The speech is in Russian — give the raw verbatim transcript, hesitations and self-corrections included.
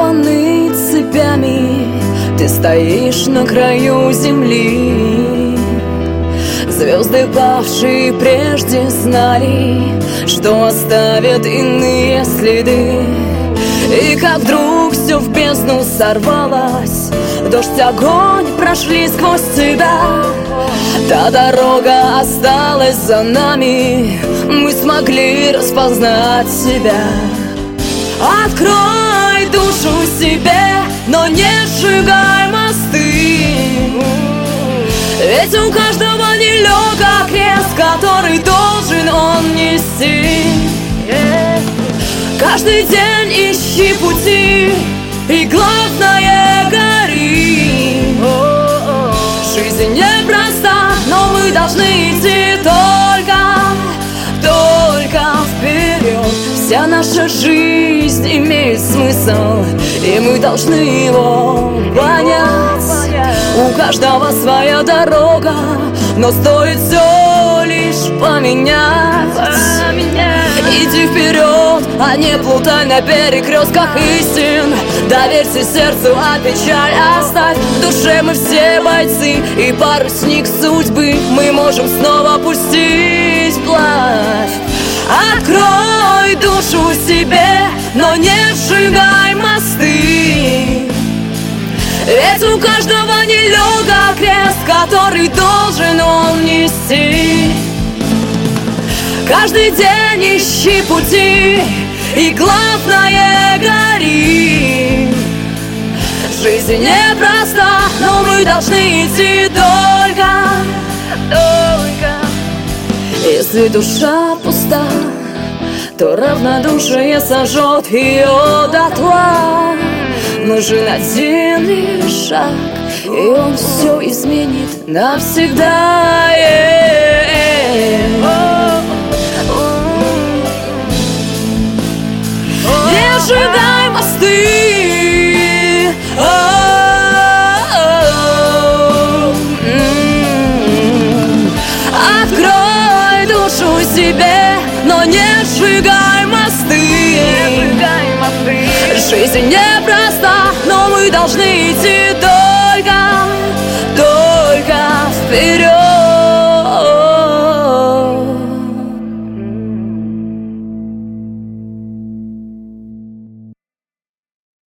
скованный цепями, ты стоишь на краю земли. Звезды, павшие прежде, знали, что оставят иные следы. И как вдруг все в бездну сорвалось, дождь, огонь прошли сквозь тебя. Та дорога осталась за нами, мы смогли распознать себя. Открой душу себе, но не сжигай мосты, ведь у каждого нелегкий крест, который должен он нести. Каждый день ищи пути, и главное гори. Жизнь непроста, но мы должны идти только, только вперед. Вся наша жизнь имеет смысл, и мы должны его понять. У каждого своя дорога, но стоит все лишь поменять. Иди вперед, а не плутай на перекрестках истин. Доверься сердцу, а печаль оставь. В душе мы все бойцы, и парусник судьбы мы можем снова пустить вплавь. Открой душу себе, но не сжигай мосты, ведь у каждого нелегкий крест, который должен он нести. Каждый день ищи пути, и главное гори. Жизнь непроста, но мы должны идти только, только. Если душа пуста, то равнодушие сожжет ее дотла. Нужен один лишь шаг, и он все изменит навсегда. Не сжигай мосты, открой душу себе, но не сжигай мосты. Жизнь непроста, но мы должны идти только,